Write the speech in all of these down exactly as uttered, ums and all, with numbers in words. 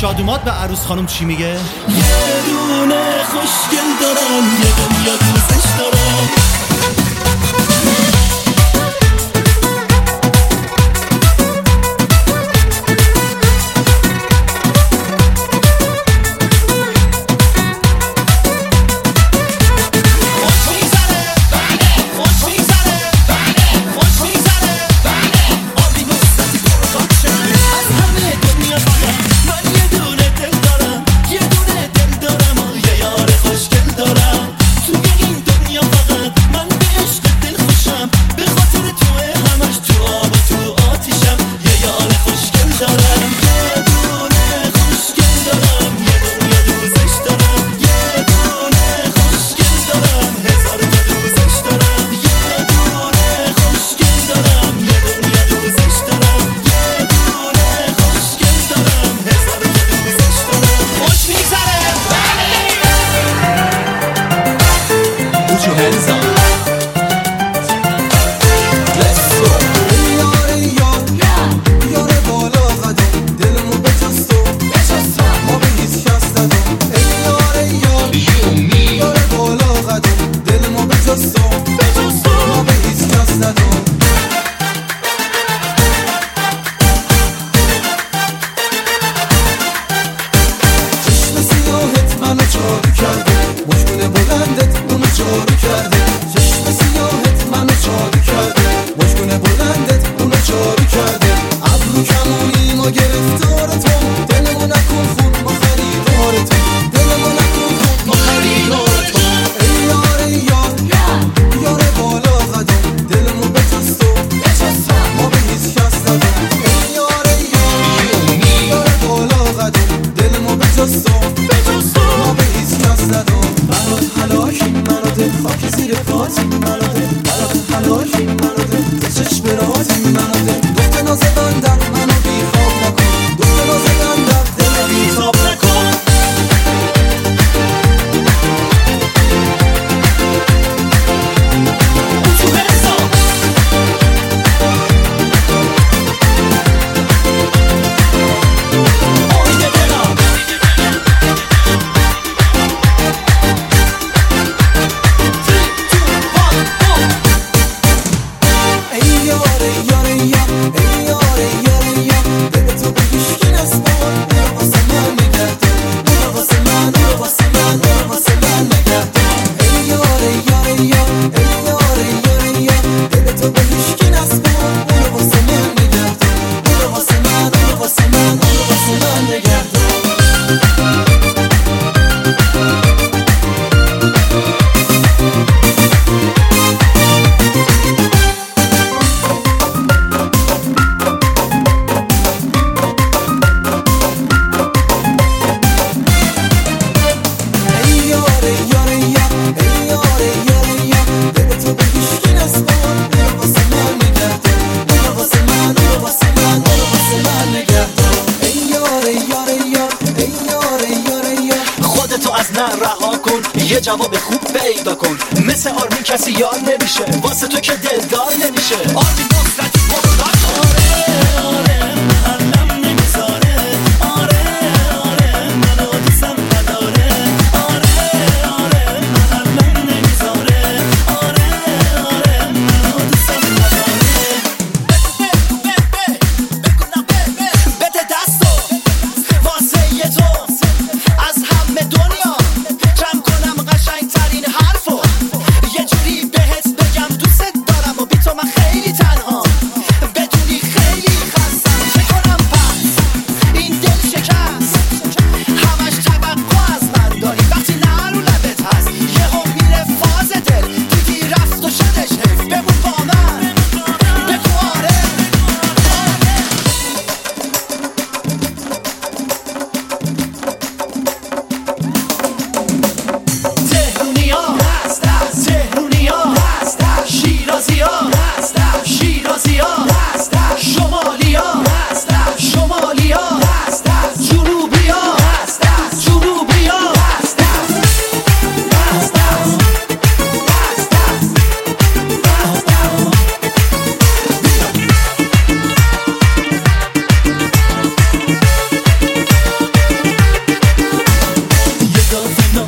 شادومات به عروس خانم چی میگه؟ یه دونه خوشگل دارم، یه دنیا دوستش دارم. یه جواب خوب پیدا کن، مثل آرمین کسی یار نمیشه، واسه تو که دلدار نمیشه. آرمین نصرتی بردار. آره آره محلم نمیذاره، آره آره منو دوستم نداره، آره آره محلم نمیذاره، آره آره منو دوستم نداره. بگو بگو بگو نه بگو بده دستو واسه یه تو از همه دنیا جمع کنم قشنگ ترین حرفو، یه جوری بهت بگم دوست دارم و بی تو من خیلی تنها، بدونی خیلی خسته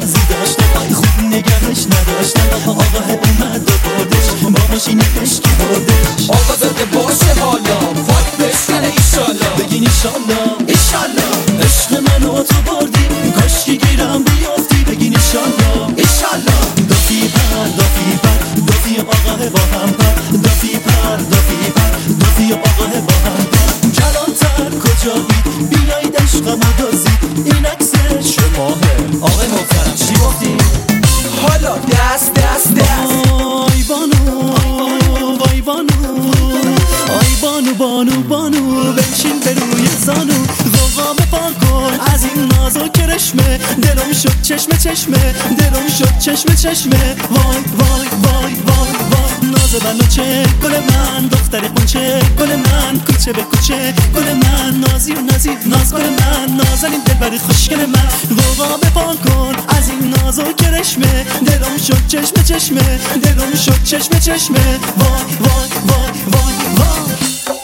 بازی داشتم خوب نگهش نداشتم آقا اومد و بردش با ماشینش کی بردش آقا زده باشه حالا فاک بشکنه ایشالا بگین ایشالله ایشالله عشق منو تو بردی کاشکی گیرم بیافتی بگین ایشالله ایشالله دافی پر دافی پر دافی آقا با هم پر دافی پر دافی پر دافی آقا با هم پر کلانتر کجایی بیایید عشقم دازید این عکس شماهه آقای محترم چی گفتی؟ حالا دست دست دست وای بانو وای بانو آی بانو بانو بانو بنشین به روی زانو غوغا بپا کن از این ناز و کرشمه دلم شد چشمه چشمه دلم شد چشمه چشمه وای وای وای وای وای ناز بنو چه گل من دختر قنچه گل من کوچه به کوچه گل من نازی و نازی ناز گل من نازنین دلبر خوشگل من غوغا بپا کن از این ناز و کرشمه دلم شد چشمه چشمه دلم شد چشمه چشمه وای وای وای وای وای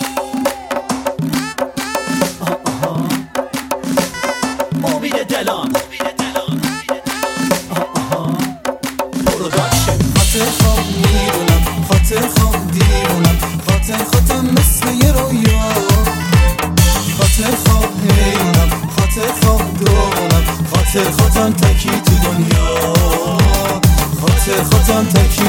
امید دلان پروداکشن خاطر خواب میدونم خاطر خواب دیرونم خاطر خاطر مثل یه رویا خاطر خواب میدونم خاطر خواب دونم خاطر خاطر تکی تو دنیا خاطر خاطر تکی